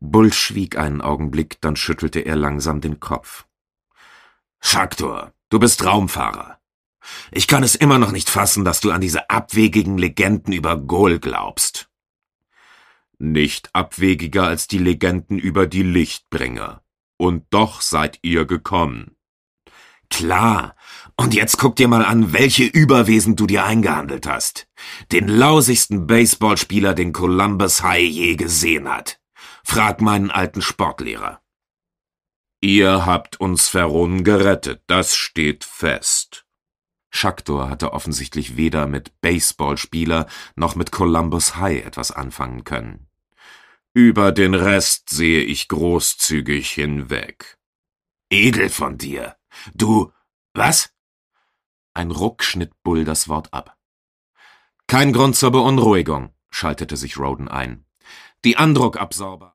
Bull schwieg einen Augenblick, dann schüttelte er langsam den Kopf. »Schaktor, du bist Raumfahrer. Ich kann es immer noch nicht fassen, dass du an diese abwegigen Legenden über Gol glaubst.« »Nicht abwegiger als die Legenden über die Lichtbringer. Und doch seid ihr gekommen.« »Klar. Und jetzt guck dir mal an, welche Überwesen du dir eingehandelt hast. Den lausigsten Baseballspieler, den Columbus High je gesehen hat. Frag meinen alten Sportlehrer.« »Ihr habt uns Ferron gerettet, das steht fest.« Schaktor hatte offensichtlich weder mit Baseballspieler noch mit Columbus High etwas anfangen können. »Über den Rest sehe ich großzügig hinweg.« »Edel von dir. Du... was?« Ein Ruck schnitt Bull das Wort ab. »Kein Grund zur Beunruhigung«, schaltete sich Roden ein. »Die Andruckabsorber